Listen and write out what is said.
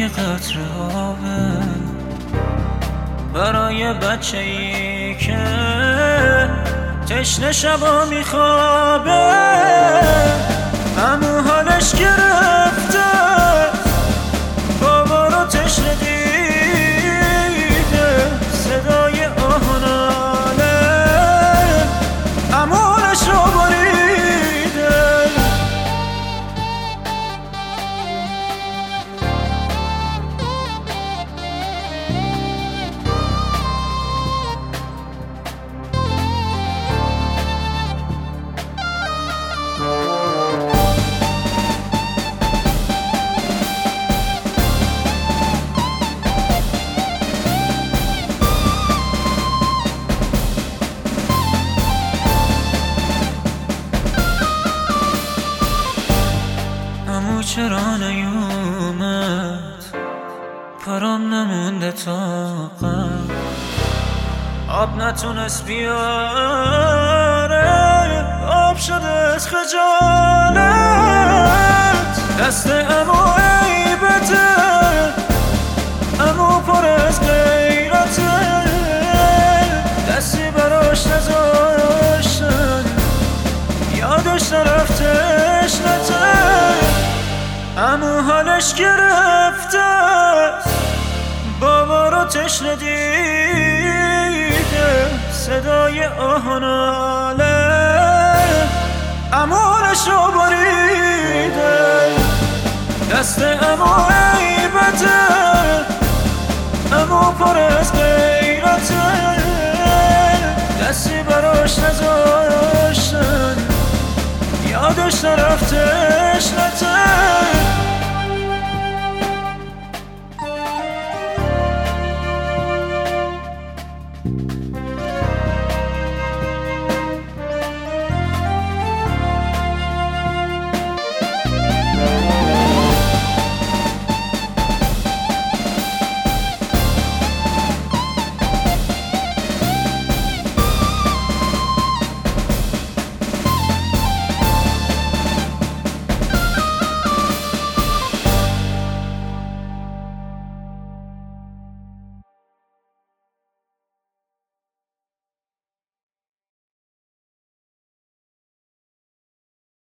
یه قطره آبه برای بچه‌ای که تشنه شبا میخوابه. عمو حالش گرفته بابا رو تشنه دیده، صدای آهناله عموش رو بریده. چرا نیومد پرام نمونده طاقت، آب نتونست بیاره، آب شده از خجالت. دست عمو عیبته، عمو پر از غیرته، دستی براش نذاشتن یادش نرفتش نته. عمو حالش گرفته بابا رو تشنه دیده، صدای آهناله عموش رو بریده. دست عمو عیبته، عمو پر از غیرته، دستی براش نذاشتن یادش نرفتش نته.